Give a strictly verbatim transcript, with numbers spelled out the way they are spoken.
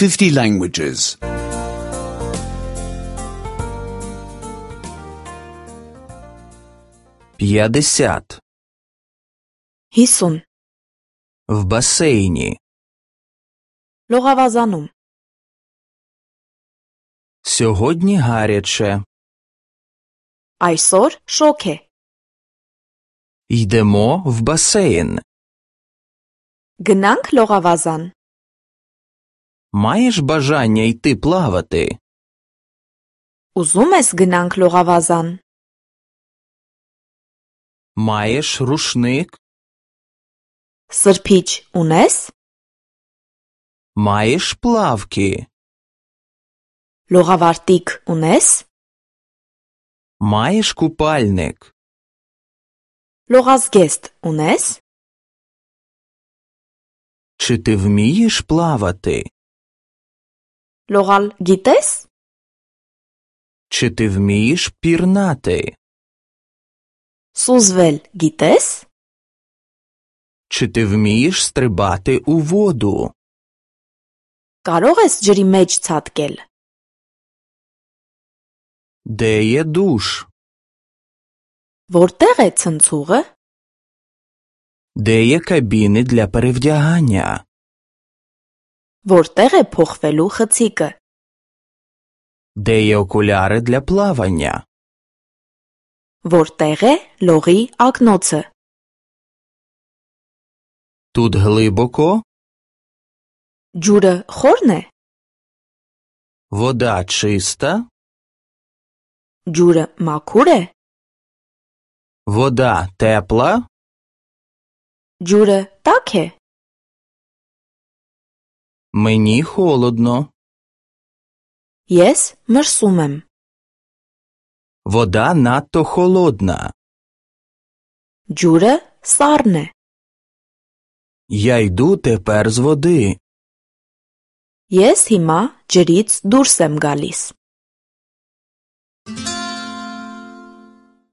fifty languages. П'ятдесят. հիսուն, В басейні. լողավազանում, Сьогодні гаряче. այսօր շոգ է, Йдемо в басейн. գնանք լողավազան, Маєш бажання йти плавати? ուզում ես գնանք լողավազան, Маєш рушник? սրբիչ ունես, Маєш плавки? լողավարտիք ունես, Маєш купальник? լողազգեստ ունես, Чи ти вмієш плавати? լողալ գիտես, Чи ти вмієш пірнати? սուզվել գիտես, Чи ти вмієш стрибати у воду? կարող ես ջրի մեջ ցատկել, Де є душ? որտեղ է ցնցուղը, Де є кабіни для перевдягання? որտեղ է փոխվելու խցիկը, Де є окуляри для плавання? որտեղ է լողի ակնոցը, Тут глибоко? ջուրը խորն է, Вода чиста? ջուրը մաքուր է, Вода тепла? ջուրը տաք է, Мені холодно. ես մրսում եմ, Вода надто холодна. ջուրը սառն է, Я йду тепер з води. ես հիմա ջրից դուրս եմ գալիս,